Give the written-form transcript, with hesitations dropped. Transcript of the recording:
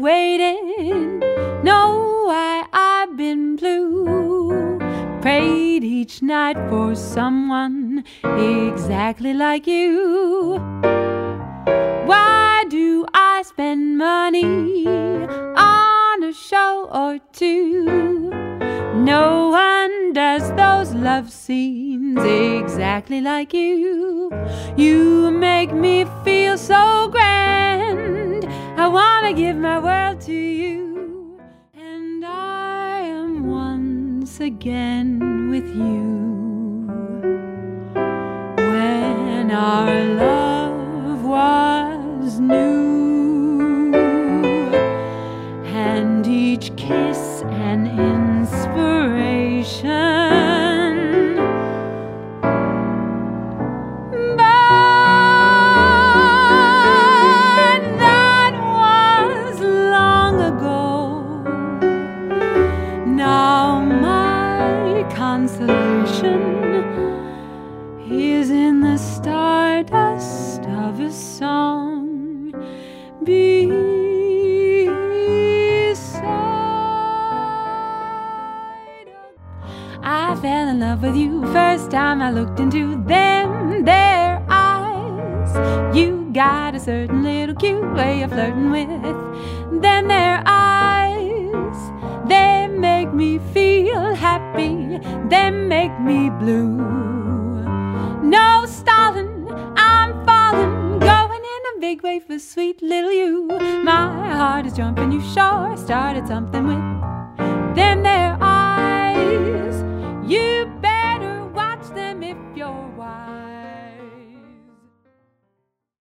waiting, know why I've been blue. Prayed each night for someone exactly like you. Why do I spend money on a show or two? No one does those love scenes exactly like you. You make me feel so grand, I wanna give my world to you. And I am once again with you. When our love was new, and each kiss an inspiration, but that was long ago. Now my consolation is in the stardust of a song beside. I fell in love with you first time I looked into their eyes. You got a certain little cute way of flirting with them, their eyes. They make me feel happy, they make me blue. No stalling, I'm falling, going in a big way for sweet little you. My heart is jumping, you sure started something with